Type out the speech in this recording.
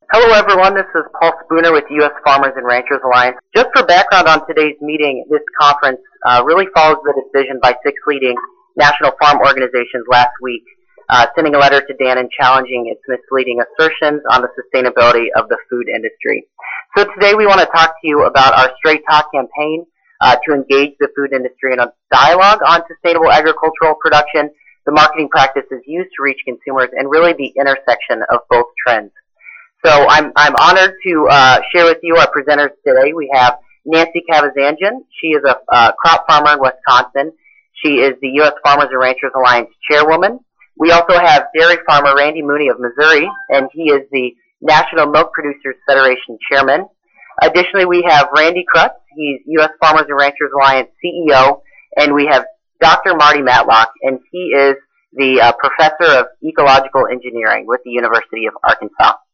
Hello everyone, this is Paul Spooner with U.S. Farmers and Ranchers Alliance. Just for background on today's meeting, this conference really follows the decision by 6 leading national farm organizations last week, sending a letter to Dannon challenging its misleading assertions on the sustainability of the food industry. So today we want to talk to you about our Straight Talk campaign to engage the food industry in a dialogue on sustainable agricultural production, the marketing practices used to reach consumers, and really the intersection of both trends. So I'm honored to share with you our presenters today. We have Nancy Kavazanjian. She is a crop farmer in Wisconsin. She is the U.S. Farmers and Ranchers Alliance chairwoman. We also have dairy farmer Randy Mooney of Missouri, and he is the National Milk Producers Federation chairman. Additionally, we have Randy Krutz. He's U.S. Farmers and Ranchers Alliance CEO, and we have Dr. Marty Matlock, and he is the professor of ecological engineering with the University of Arkansas.